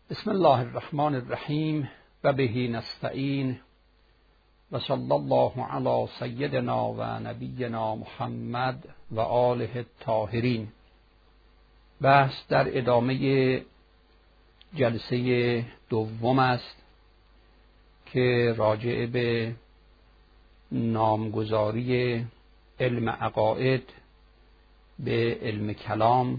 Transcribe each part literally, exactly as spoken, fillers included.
بسم الله الرحمن الرحیم و به نستعین و صلی الله علی سیدنا و نبینا محمد و آله الطاهرین. بحث در ادامه جلسه دوم است که راجع به نامگذاری علم عقاید به علم کلام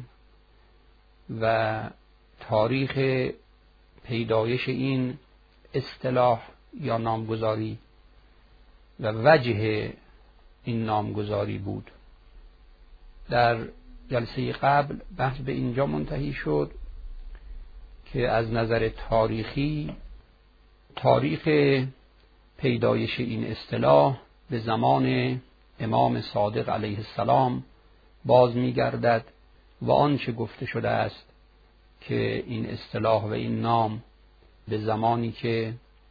و تاریخ پیدایش این اصطلاح یا نامگذاری و وجه این نامگذاری بود. در جلسه قبل بحث به اینجا منتهی شد که از نظر تاریخی تاریخ پیدایش این اصطلاح به زمان امام صادق علیه السلام باز می‌گردد و آنچه گفته شده است که این اصطلاح و این نام به زمانی که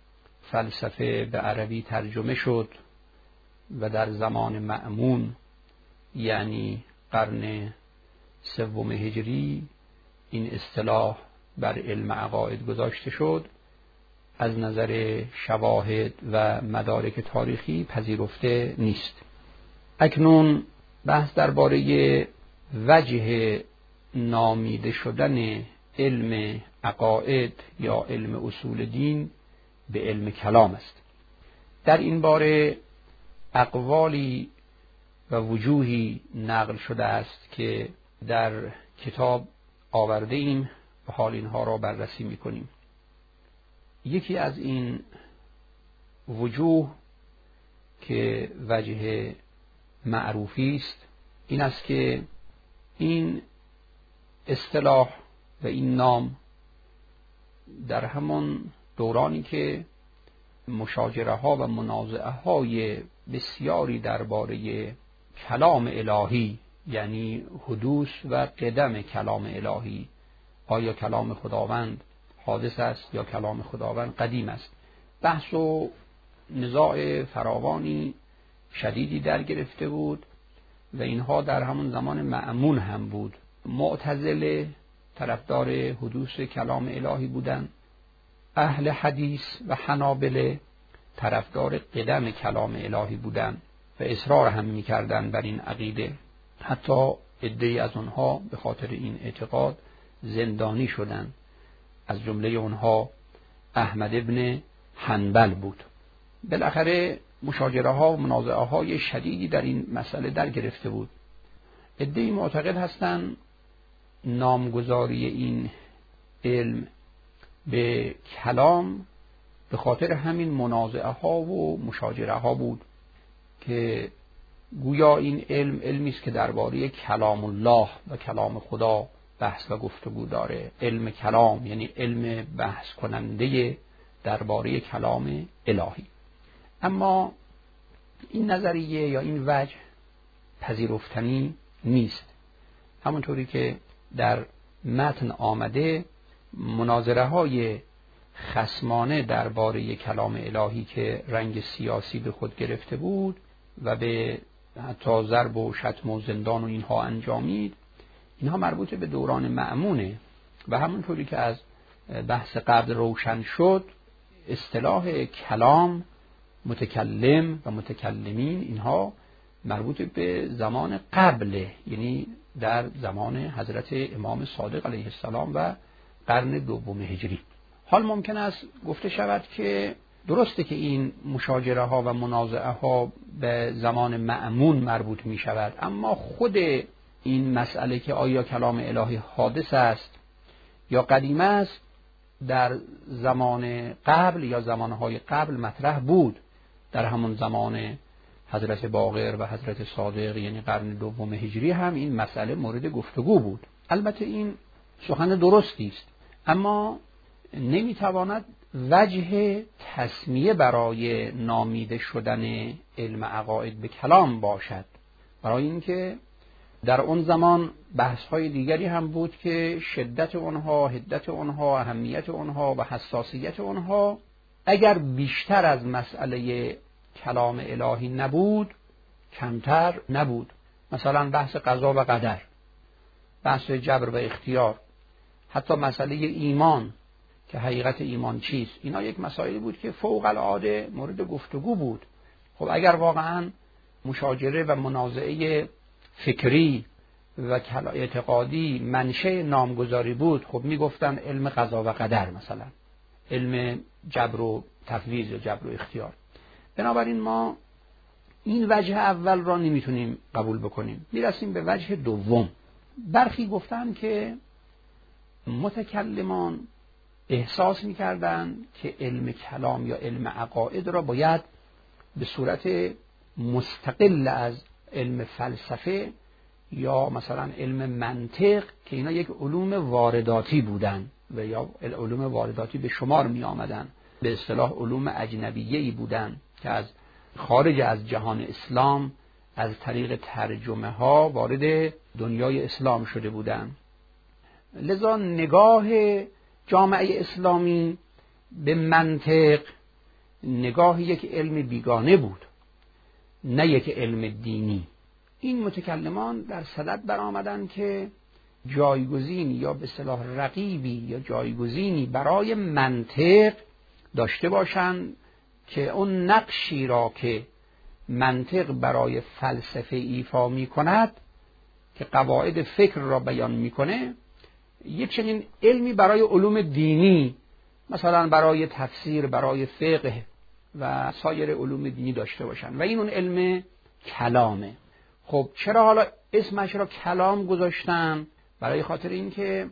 فلسفه به عربی ترجمه شد و در زمان مأمون یعنی قرن سوم هجری این اصطلاح بر علم عقاید گذاشته شد، از نظر شواهد و مدارک تاریخی پذیرفته نیست. اکنون بحث درباره وجه نامیده شدن علم عقاید یا علم اصول دین به علم کلام است. در این باره اقوالی و وجوهی نقل شده است که در کتاب آورده ایم و حال اینها را بررسی می‌کنیم. یکی از این وجوه که وجه معروفی است این است که این اصطلاح و این نام در همان دورانی که مشاجره ها و منازعه های بسیاری درباره کلام الهی یعنی حدوث و قدم کلام الهی، آیا کلام خداوند حادث است یا کلام خداوند قدیم است، بحث و نزاع فراوانی شدیدی در گرفته بود و اینها در همون زمان مأمون هم بود. معتزله طرفدار حدوث کلام الهی بودند، اهل حدیث و حنابله طرفدار قدم کلام الهی بودند و اصرار هم می‌کردند بر این عقیده. حتی عده‌ای از آنها به خاطر این اعتقاد زندانی شدند، از جمله آنها احمد ابن حنبل بود. بالاخره مشاجره ها و منازعه های شدیدی در این مسئله در گرفته بود. عده‌ای معتقد هستند نامگذاری این علم به کلام به خاطر همین منازعه ها و مشاجره ها بود که گویا این علم علمی است که درباره کلام الله و کلام خدا بحث و گفتگو داره. علم کلام یعنی علم بحث کننده درباره کلام الهی. اما این نظریه یا این وجه پذیرفتنی نیست. همونطوری که در متن آمده مناظره های خصمانه درباره کلام الهی که رنگ سیاسی به خود گرفته بود و به حتی ضرب و شتم و زندان و اینها انجامید، اینها مربوط به دوران مأمونه و همونطوری که از بحث قبل روشن شد اصطلاح کلام، متکلم و متکلمین اینها مربوط به زمان قبله، یعنی در زمان حضرت امام صادق علیه السلام و قرن دوم هجری. حال ممکن است گفته شود که درسته که این مشاجره ها و منازعه ها به زمان مأمون مربوط می شود، اما خود این مسئله که آیا کلام الهی حادث است یا قدیم است در زمان قبل یا زمانهای قبل مطرح بود. در همون زمان حضرت باقر و حضرت صادق یعنی قرن دوم هجری هم این مسئله مورد گفتگو بود. البته این سخن درستی است، اما نمیتواند وجه تسمیه برای نامیده شدن علم عقاید به کلام باشد، برای اینکه در اون زمان بحث‌های دیگری هم بود که شدت اونها، حدت اونها، اهمیت اونها و حساسیت اونها اگر بیشتر از مسئله کلام الهی نبود کمتر نبود. مثلا بحث قضا و قدر، بحث جبر و اختیار، حتی مسئله ایمان که حقیقت ایمان چیست. اینا یک مسائلی بود که فوق العاده مورد گفتگو بود. خب اگر واقعا مشاجره و منازعه فکری و اعتقادی منشأ نامگذاری بود، خب میگفتن علم قضا و قدر، مثلا علم جبر و تفویض یا جبر و اختیار. بنابراین ما این وجه اول را نمیتونیم قبول بکنیم. میرسیم به وجه دوم. برخی گفتن که متکلمان احساس میکردن که علم کلام یا علم عقاید را باید به صورت مستقل از علم فلسفه یا مثلا علم منطق که اینا یک علوم وارداتی بودن و یا علوم وارداتی به شمار می آمدن، به اصطلاح علوم اجنبیه‌ای بودن که از خارج از جهان اسلام از طریق ترجمه ها وارد دنیای اسلام شده بودند. لذا نگاه جامعه اسلامی به منطق نگاه یک علم بیگانه بود، نه یک علم دینی. این متکلمان در صدد برآمدند که جایگزین یا به اصطلاح رقیبی یا جایگزینی برای منطق داشته باشند که اون نقشی را که منطق برای فلسفه ایفا می کند که قواعد فکر را بیان می کنه، یک چنین علمی برای علوم دینی مثلا برای تفسیر، برای فقه و سایر علوم دینی داشته باشند و این اون علم کلامه. خب چرا حالا اسمش را کلام گذاشتن؟ برای خاطر اینکه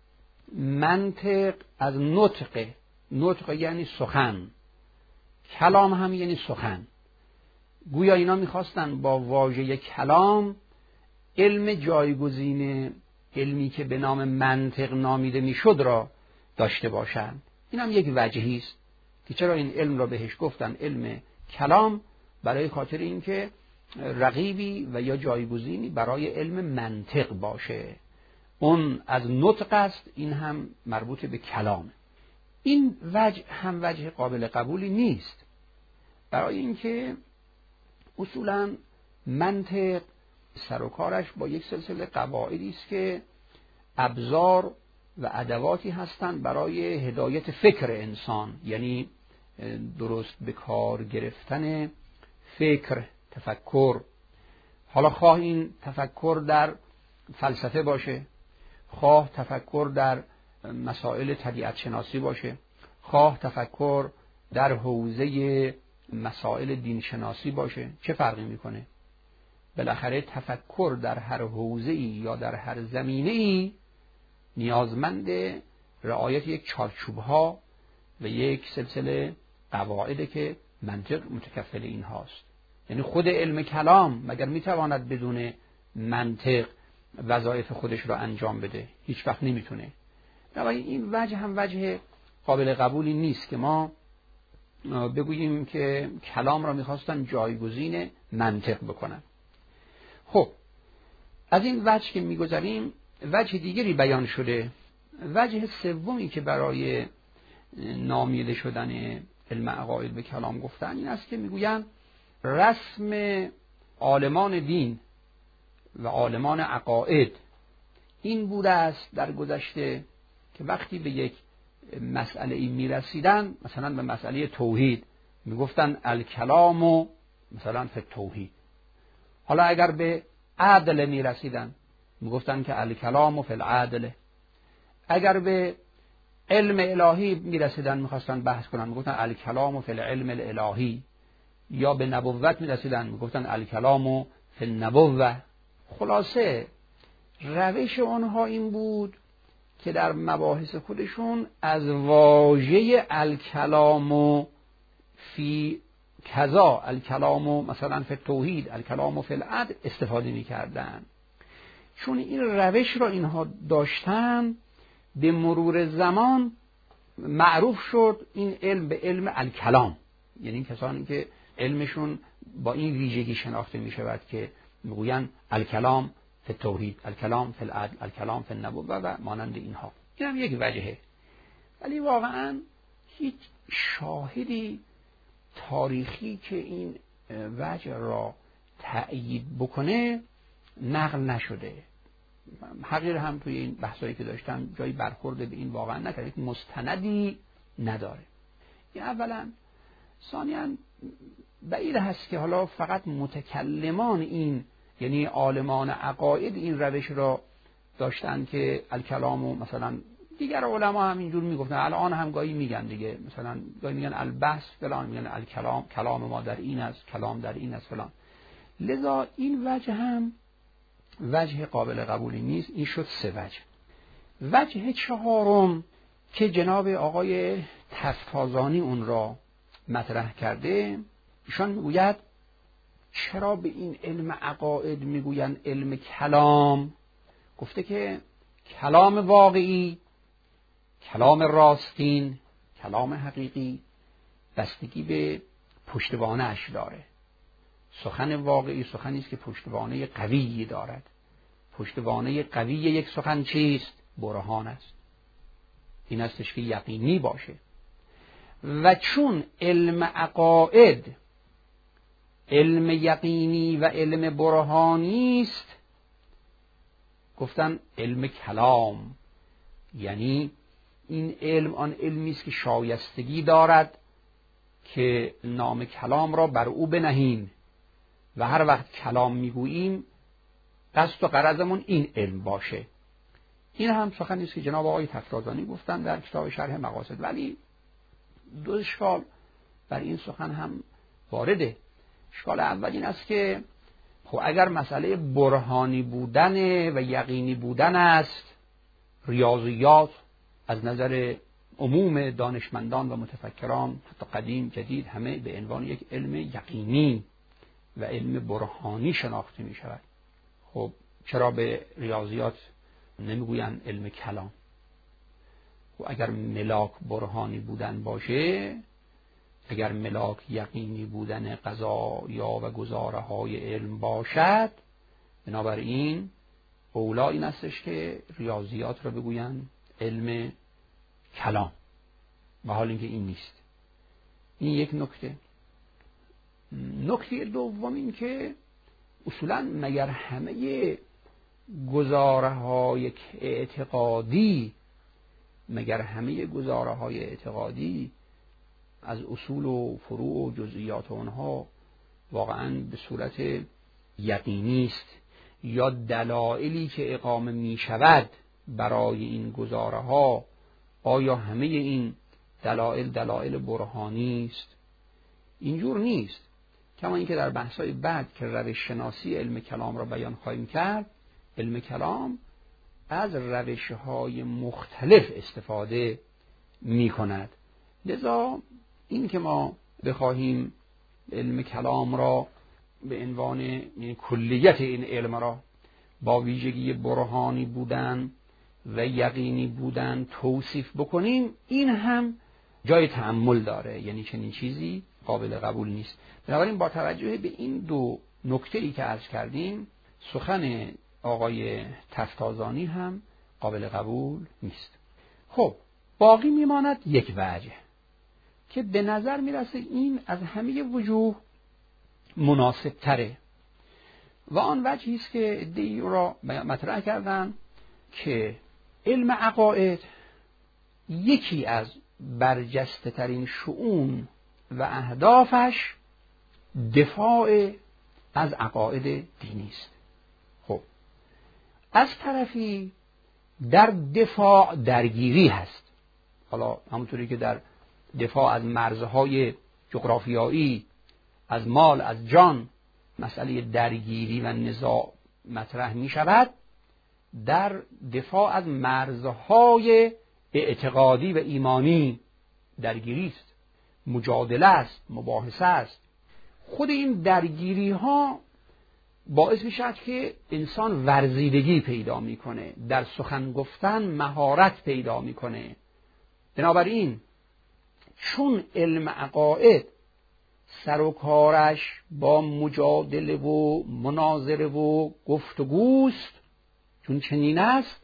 منطق از نطق، نطق یعنی سخن، کلام هم یعنی سخن. گویا اینا میخواستن با واژه کلام علم جایگزین علمی که به نام منطق نامیده میشد را داشته باشند. این هم یک وجهی است که چرا این علم را بهش گفتن علم کلام، برای خاطر اینکه رقیبی و یا جایگزینی برای علم منطق باشه. اون از نطق است، این هم مربوط به کلامه. این وجه هم وجه قابل قبولی نیست، برای اینکه اصولاً منطق سر و کارش با یک سلسله قواعدی است که ابزار و ادواتی هستند برای هدایت فکر انسان، یعنی درست به کار گرفتن فکر، تفکر. حالا خواه این تفکر در فلسفه باشه، خواه تفکر در مسائل طبیعت شناسی باشه، خواه تفکر در حوزه مسائل دین شناسی باشه، چه فرقی میکنه؟ بالاخره تفکر در هر حوزه‌ای یا در هر زمینه‌ای نیازمند رعایت یک چارچوب‌ها و یک سلسله قواعده که منطق متکفل این هاست. یعنی خود علم کلام مگر میتواند بدون منطق وظایف خودش را انجام بده؟ هیچ وقت نمیتونه. ولی این وجه هم وجه قابل قبولی نیست که ما بگوییم که کلام را میخواستن جایگزین منطق بکنن. خب از این وجه که میگذاریم وجه دیگری بیان شده. وجه سومی که برای نامیده شدن علم عقاید به کلام گفتن این است که میگویند رسم عالمان دین و عالمان عقاید این بوده است در گذشته که وقتی به یک مسئله ای میرسیدن، مثلا به مسئله توحید میگفتن الکلام و مثلا فی التوحید. حالا اگر به عدل میرسیدن میگفتن که الکلام و فی العدل. اگر به علم الهی میرسیدن میخواستن بحث کنن میگفتن الکلام و فی العلم الالهی. یا به نبوت میرسیدن میگفتن الکلام و فی النبوة. خلاصه روش آنها این بود که در مباحث خودشون از واژه الکلام و فی کذا، الکلام و مثلا فی التوحید، الکلام و فی العدل استفاده میکردن. چون این روش را اینها داشتن به مرور زمان معروف شد این علم به علم الکلام. یعنی کسانی که علمشون با این ویژگی شناخته می شود که میگویند الکلام فی التوحید، الکلام فی العدل، الکلام فی النبوة و مانند اینها. این هم یک وجهه. ولی واقعا هیچ شاهدی تاریخی که این وجه را تأیید بکنه نقل نشده. حقیر هم توی این بحثایی که داشتم جایی برخورد به این واقعا نکرد، مستندی نداره. این اولا. ثانیاً بعید هست که حالا فقط متکلمان این، یعنی عالمان عقاید، این روش را داشتن که الکلام و مثلا دیگر علما هم اینجور میگفتن، الان هم گاهی میگن دیگه، مثلا گاهی میگن البحث فلان، میگن الکلام، کلام ما در این است، کلام در این است فلان. لذا این وجه هم وجه قابل قبولی نیست. این شد سه وجه. وجه چهارم که جناب آقای تفتازانی اون را مطرح کرده، ایشان میگوید چرا به این علم عقاید میگوین علم کلام؟ گفته که کلام واقعی، کلام راستین، کلام حقیقی بستگی به پشتوانه اش داره. سخن واقعی سخنی است که پشتوانه قوی دارد. پشتوانه قوی یک سخن چیست؟ برهان است. این استش که یقینی باشه. و چون علم عقاید علم یقینی و علم برهانی است، گفتن علم کلام، یعنی این علم آن علمی است که شایستگی دارد که نام کلام را بر او بنهیم و هر وقت کلام میگوییم قصد و غرضمون این علم باشه. این هم سخنی است که جناب آقای تفتازانی گفتن در کتاب شرح مقاصد. ولی دو اشکال بر این سخن هم وارده. اشکال اول این است که خب اگر مسئله برهانی بودن و یقینی بودن است، ریاضیات از نظر عموم دانشمندان و متفکران حتی قدیم جدید همه به عنوان یک علم یقینی و علم برهانی شناخته می شود. خب چرا به ریاضیات نمیگوین علم کلام؟ و اگر ملاک برهانی بودن باشه، اگر ملاک یقینی بودن قضایا و گزاره های علم باشد، بنابراین اولا این استش که ریاضیات را بگوین علم کلام، و حال اینکه این نیست. این یک نکته. نکته دوم این که اصولا مگر همه گزاره های اعتقادی مگر همه گزاره های اعتقادی از اصول و فروع و جزئیات اونها واقعا به صورت یقینی است، یا دلایلی که اقامه می شود برای این گزاره ها آیا همه این دلایل دلایل برهانی است؟ اینجور نیست. کما اینکه در بحث‌های بعد که روش شناسی علم کلام را بیان خواهیم کرد، علم کلام از روش‌های مختلف استفاده می کند. لذا این که ما بخواهیم علم کلام را به عنوان یعنی کلیت این علم را با ویژگی برهانی بودن و یقینی بودن توصیف بکنیم، این هم جای تأمل داره، یعنی چنین چیزی قابل قبول نیست. بنابراین با توجه به این دو نکته‌ای که عرض کردیم، سخن آقای تفتازانی هم قابل قبول نیست. خب باقی میماند یک وجه که به نظر میرسه این از همه وجوه مناسب تره، و آن وجهی است که ادعی را مطرح کردن که علم عقاید یکی از برجسته ترین شؤون و اهدافش دفاع از عقاید دینی است. خب از طرفی در دفاع درگیری هست. حالا همونطوری که در دفاع از مرزهای جغرافیایی، از مال، از جان، مسئله درگیری و نزاع مطرح می شود، در دفاع از مرزهای اعتقادی و ایمانی درگیری است، مجادله است، مباحثه است. خود این درگیری ها باعث می شود که انسان ورزیدگی پیدا می کنه، در سخن گفتن مهارت پیدا می کنه. بنابراین چون علم عقاید سر و کارش با مجادله و مناظره و گفتگوست، چون چنین است،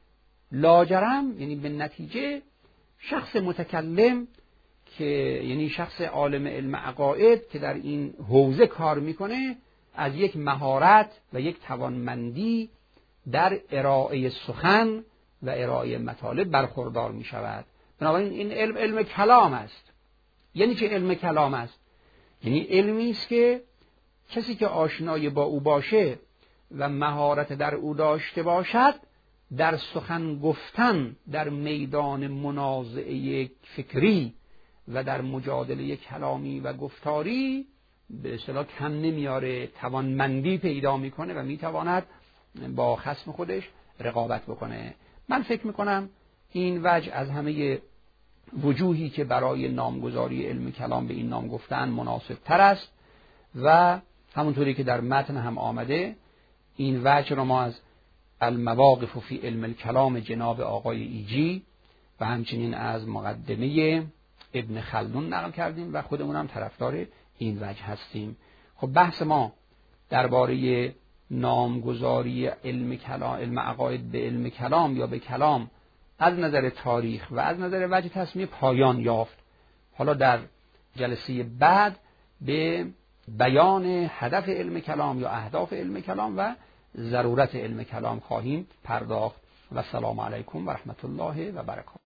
لاجرم یعنی به نتیجه شخص متکلم که یعنی شخص عالم علم عقاید که در این حوزه کار میکنه، از یک مهارت و یک توانمندی در ارائه سخن و ارائه مطالب برخوردار می شود. بنابراین این علم علم کلام است. یعنی چه علم کلام است؟ یعنی علمی است که کسی که آشنای با او باشه و مهارت در او داشته باشد، در سخن گفتن در میدان منازعه فکری و در مجادله کلامی و گفتاری به اصطلاح کم نمیاره، توانمندی پیدا میکنه و میتواند با خصم خودش رقابت بکنه. من فکر میکنم این وجه از همه وجوهی که برای نامگذاری علم کلام به این نام گفتن مناسب تر است و همونطوری که در متن هم آمده این وجه رو ما از المواقف فی علم الکلام جناب آقای ایجی و همچنین از مقدمه ابن خلدون نقل کردیم و خودمون هم طرفدار این وجه هستیم. خب بحث ما درباره نامگذاری علم کلام، علم عقاید به علم کلام یا به کلام از نظر تاریخ و از نظر وجه تسمیه پایان یافت. حالا در جلسه بعد به بیان هدف علم کلام یا اهداف علم کلام و ضرورت علم کلام خواهیم پرداخت. و السلام علیکم و رحمت الله و برکاته.